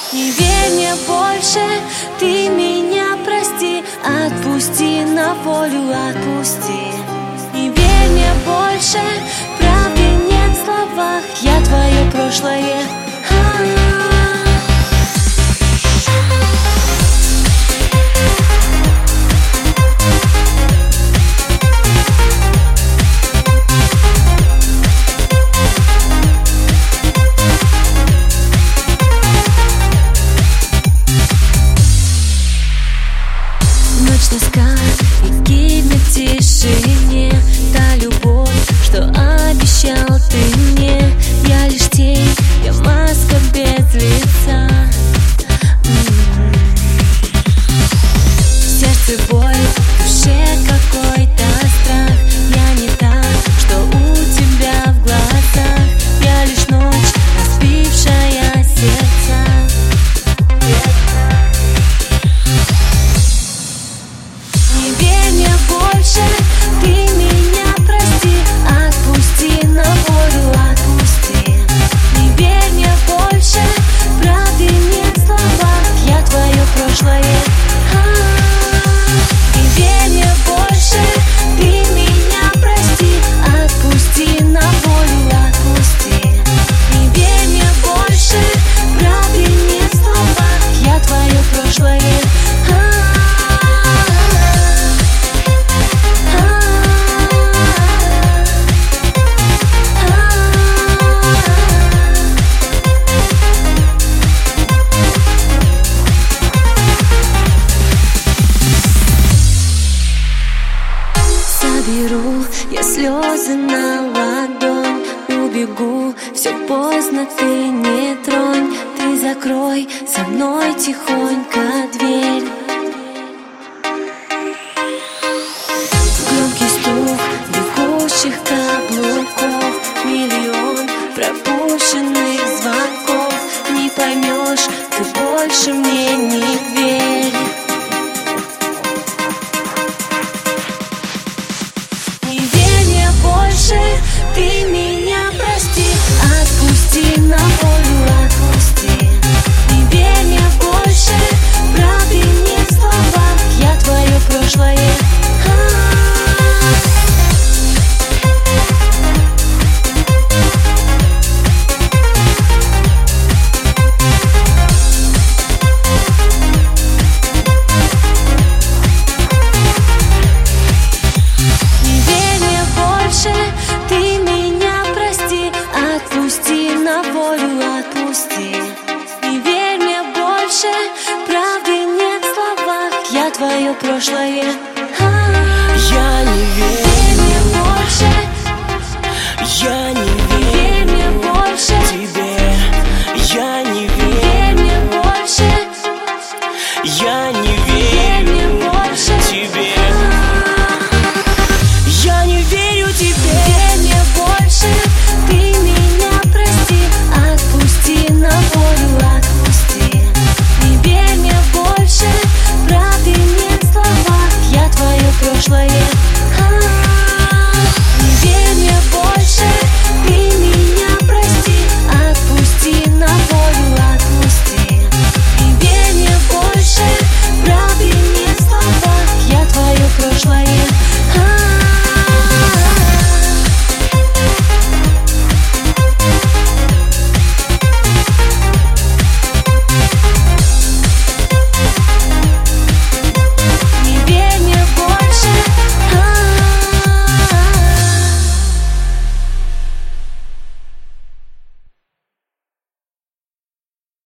Не верь мне больше, ты меня прости. Отпусти на волю, отпусти. Не верь мне больше, правды нет в словах. Я твое прошлое. Ночь тоска и гибель в тишине. Та любовь, что обещал ты мне. Я лишь тень, я маска без лица. В сердце боль, в душе какой-то страх. Я не та, что у тебя в глазах. Я лишь ночь, разбившая сердца. Не верь мне больше, ты меня прости. Отпусти на волю, отпусти. Не верь мне больше, правды нет в словах. Я твое прошлое. Не верь мне больше, ты меня прости. Отпусти на волю, отпусти. Не верь мне больше, правды нет в словах. Я твое прошлое. Соберу я слезы на ладонь, убегу, все поздно, ты не тронь. Ты закрой за мной тихонько дверь. Громкий стук бегущих каблуков, миллион пропущенных звонков. Не поймешь, ты больше мне не верь. Не верь мне больше, ты меня прости. Отпусти на волю, отпусти. Не верь мне больше, правды нет в словах. Я твое прошлое. Не верь мне больше, ты меня прости. Отпусти на волю, отпусти. Не верь мне больше, правды нет в словах. Я твое прошлое. Я не верю, Верь мне больше. я не